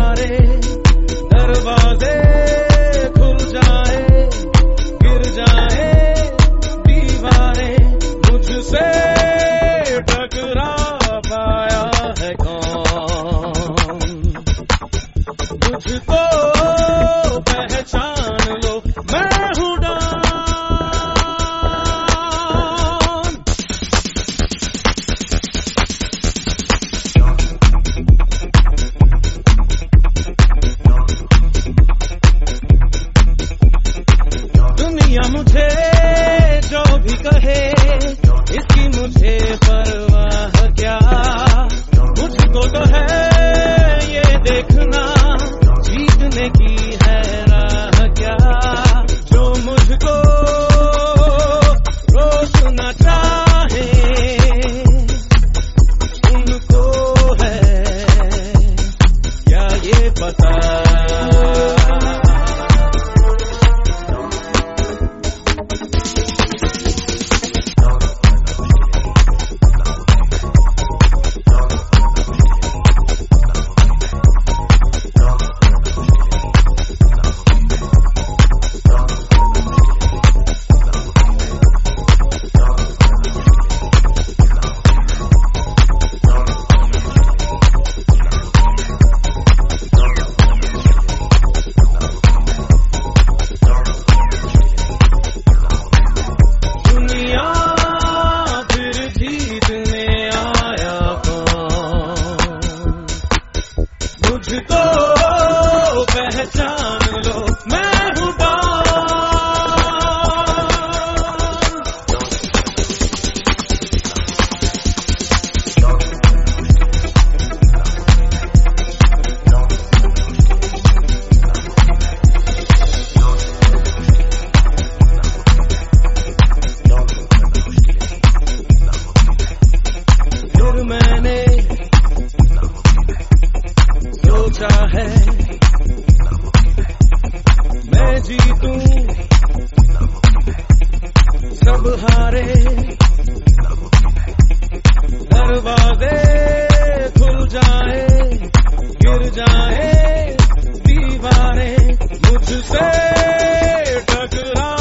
सारे दरवाजे खुल जाए, गिर जाए दीवारें, मुझसे टकरा पाया है कौन? मुझको पहचान लो, मैं हूँ डॉन। दुनिया मुझे जो भी कहे, इसकी मुझे परवाह क्या? मुझको तो है ये देखना, जीतने की है राह क्या? जो मुझको रोकना चाहे, उनको है क्या ये पता? मुझको पहचान लो, मैं हूँ डॉन। फिर मैंने सोचा है मैं जीतूं, सब हारे, दरवाजे खुल जाए, गिर जाए दीवारें, मुझसे टकरा